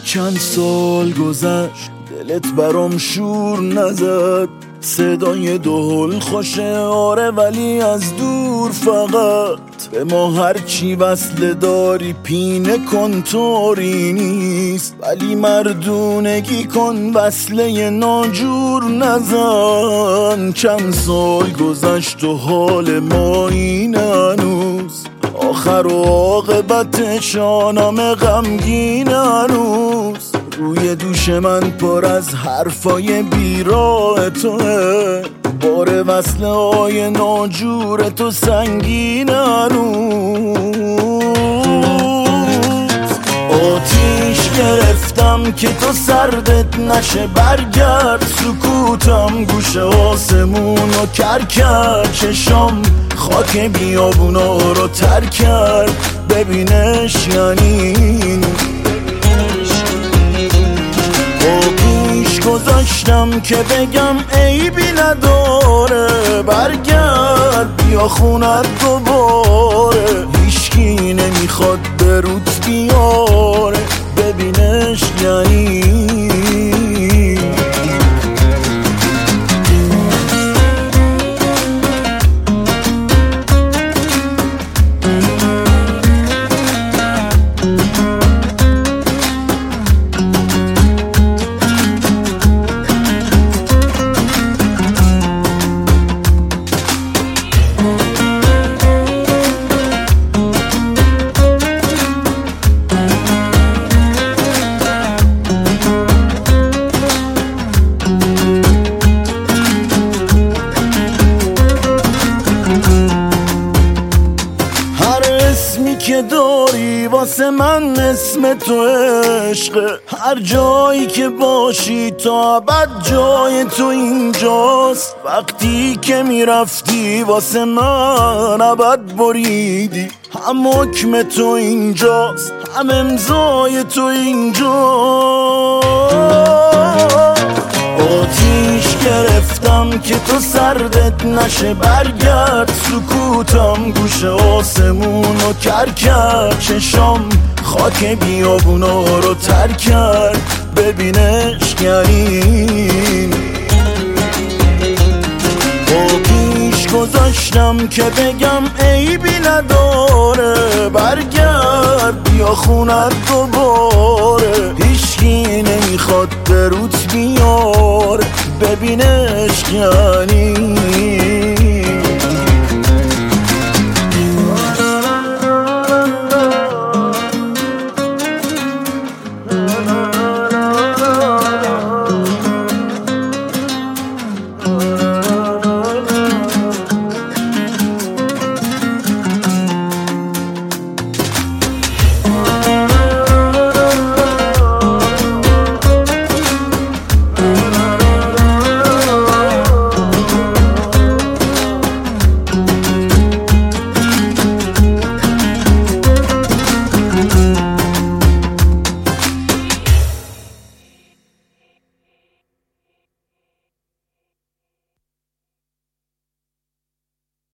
چند سال گذشت دلت برام شور نزد، صدای دهل خوشه آره ولی از دور فقط به ما هرچی وصله داری پینه کن طوری نیست، ولی مردونگی کن وصله ناجور نزن. چند سال گذشت و حال ما این هنوز، آخر و عاقبت شانم غمگین هنوز. روی دوش من پر از حرفای بیراه توه، بار وصله های ناجور تو سنگین هنوز. آتیش گرفتم که تو سردت نشه، برگرد سکوتم گوش آسمون رو کر کرد، چشام خاک بیابونا رو تر کرد، ببینش یعنی گذاشتم که بگم عیبی نداره، برگرد بیا خونت دوباره، هیچکی نمیخواد به روت بیاره، ببینش یعنی که داری واسه من اسم تو عشقه، هر جایی که باشی تا ابد جای تو اینجاست، وقتی که میرفتی واسه من ابد بریدی، هم حکم تو اینجاست هم امضای تو اینجاست. آتیش گرفتم که تو سردت نشه، برگرد سکوتم گوش آسمون رو کر کرد، چشام خاک بیابونا رو تر کرد، ببینش گرین. آتیش گذاشتم که بگم عیبی نداره، برگرد بیا خونت دوباره، هیچکی نمیخواد به روت بیاره، ببینش یعنی